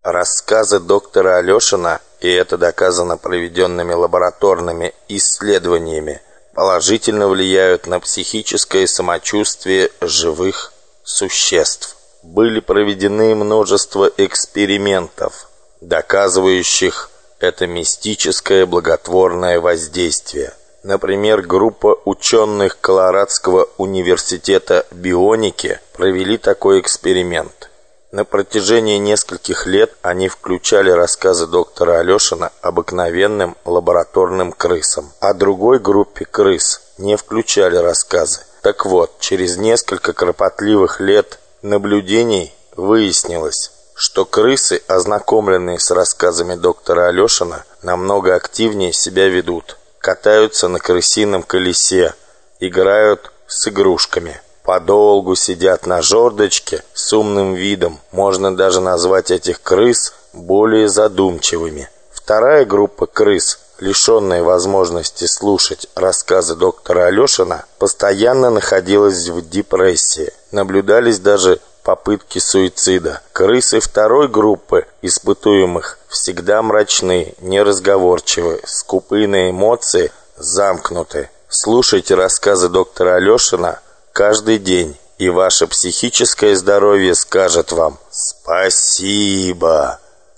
Рассказы доктора Алешина, и это доказано проведенными лабораторными исследованиями, положительно влияют на психическое самочувствие живых существ. Были проведены множество экспериментов, доказывающих это мистическое благотворное воздействие. Например, группа ученых Колорадского университета бионики провели такой эксперимент. На протяжении нескольких лет они включали рассказы доктора Алешина обыкновенным лабораторным крысам, а другой группе крыс не включали рассказы. Так вот, через несколько кропотливых лет наблюдений выяснилось, что крысы, ознакомленные с рассказами доктора Алешина, намного активнее себя ведут, катаются на крысином колесе, играют с игрушками, подолгу сидят на жердочке с умным видом. Можно даже назвать этих крыс более задумчивыми. Вторая группа крыс, лишенная возможности слушать рассказы доктора Алешина, постоянно находилась в депрессии. Наблюдались даже попытки суицида. Крысы второй группы испытуемых всегда мрачны, неразговорчивы, скупы на эмоции, замкнуты. Слушайте рассказы доктора Алешина каждый день, и ваше психическое здоровье скажет вам «Спасибо».